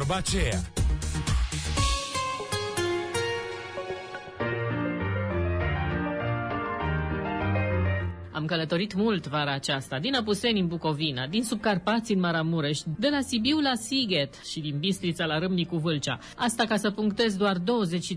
Vorba aceea. Am călătorit mult vara aceasta, din Apuseni în Bucovina, din Subcarpați în Maramureș, de la Sibiu la Sighet și din Bistrița la Râmnicu Vâlcea. Asta ca să punctez doar 23,58%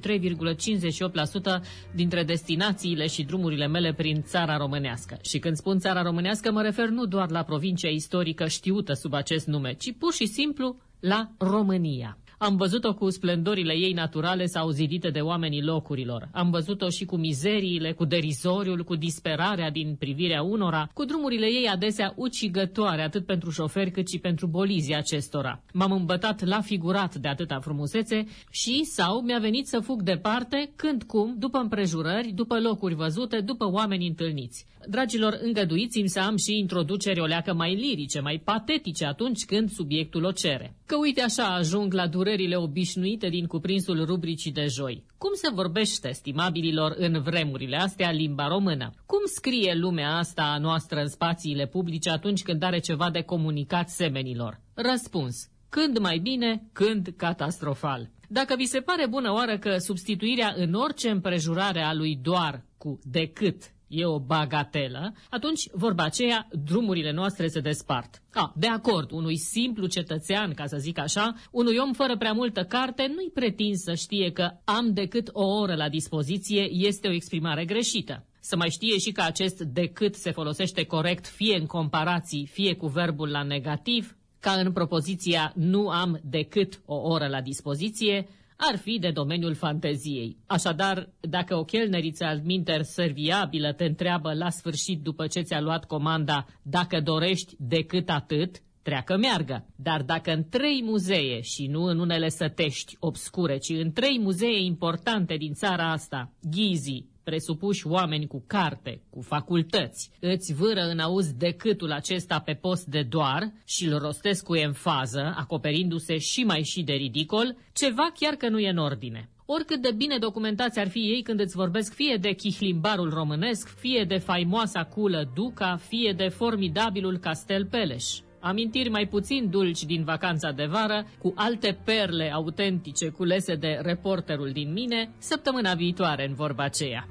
dintre destinațiile și drumurile mele prin țara românească. Și când spun țara românească, mă refer nu doar la provincia istorică știută sub acest nume, ci pur și simplu la România. Am văzut-o cu splendorile ei naturale sau zidite de oamenii locurilor. Am văzut-o și cu mizeriile, cu derizoriul, cu disperarea din privirea unora, cu drumurile ei adesea ucigătoare atât pentru șoferi cât și pentru bolizii acestora. M-am îmbătat la figurat de atâta frumusețe și sau mi-a venit să fug departe, când cum, după împrejurări, după locuri văzute, după oameni întâlniți. Dragilor, îngăduiți-mi să am și introduceri o leacă mai lirice, mai patetice atunci când subiectul o cere. Că uite așa ajung la durerile obișnuite din cuprinsul rubricii de joi. Cum se vorbește, stimabililor, în vremurile astea limba română? Cum scrie lumea asta a noastră în spațiile publice atunci când are ceva de comunicat semenilor? Răspuns: când mai bine, când catastrofal. Dacă vi se pare bună oară că substituirea în orice împrejurare a lui doar cu decât e o bagatelă, atunci, vorba aceea, drumurile noastre se despart. De acord, unui simplu cetățean, ca să zic așa, unui om fără prea multă carte, nu-i pretins să știe că am decât o oră la dispoziție este o exprimare greșită. Să mai știe și că acest decât se folosește corect fie în comparații, fie cu verbul la negativ, ca în propoziția nu am decât o oră la dispoziție, ar fi de domeniul fanteziei. Așadar, dacă o chelneriță altminter serviabilă te întreabă la sfârșit după ce ți-a luat comanda dacă dorești decât atât, treacă meargă. Dar dacă în 3 muzee, și nu în unele sătești obscure, ci în 3 muzee importante din țara asta, ghizii, presupuși oameni cu carte, cu facultăți, îți vâră în auz decâtul acesta pe post de doar și îl rostesc cu emfază, acoperindu-se și de ridicol, ceva chiar că nu e în ordine. Oricât de bine documentați ar fi ei când îți vorbesc fie de chihlimbarul românesc, fie de faimoasa culă Duca, fie de formidabilul Castel Peleș. Amintiri mai puțin dulci din vacanța de vară, cu alte perle autentice culese de reporterul din mine, săptămâna viitoare în vorba aceea.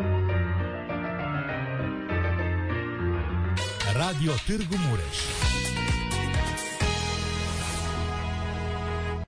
Radio Târgu Mureș.